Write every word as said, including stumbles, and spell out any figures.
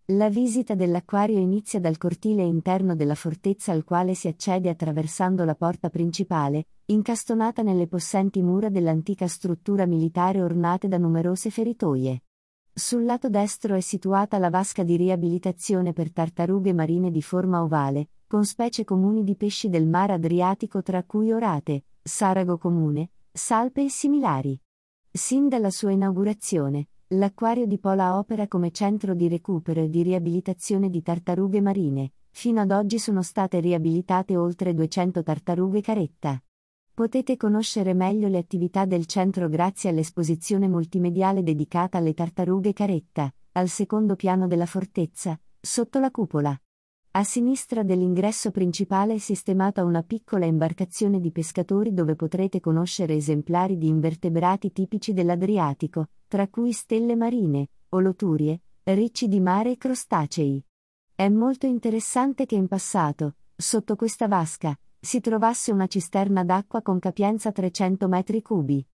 La visita dell'acquario inizia dal cortile interno della fortezza al quale si accede attraversando la porta principale, incastonata nelle possenti mura dell'antica struttura militare ornate da numerose feritoie. Sul lato destro è situata la vasca di riabilitazione per tartarughe marine di forma ovale, con specie comuni di pesci del mar Adriatico tra cui orate, sarago comune, salpe e similari. Sin dalla sua inaugurazione, l'acquario di Pola opera come centro di recupero e di riabilitazione di tartarughe marine. Fino ad oggi sono state riabilitate oltre duecento tartarughe caretta. Potete conoscere meglio le attività del centro grazie all'esposizione multimediale dedicata alle tartarughe caretta, al secondo piano della fortezza, sotto la cupola. A sinistra dell'ingresso principale è sistemata una piccola imbarcazione di pescatori dove potrete conoscere esemplari di invertebrati tipici dell'Adriatico, tra cui stelle marine, oloturie, ricci di mare e crostacei. È molto interessante che in passato, sotto questa vasca, si trovasse una cisterna d'acqua con capienza trecento metri cubi.